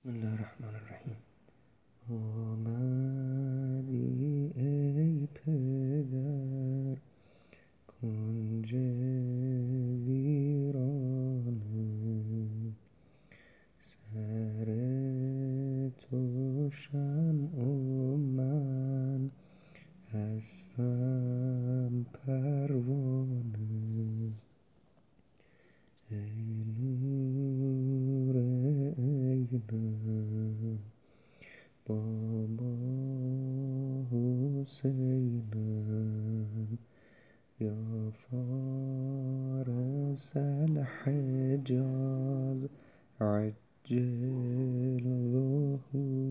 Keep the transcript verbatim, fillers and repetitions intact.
بسم الله الرحمن الرحیم. آمدی ای پدر کنج ویرانه، سر تو شمع و من هستم پروانه. ای نور عینم بابا حسینم، یا فارس الحجاز عجل ظهورا.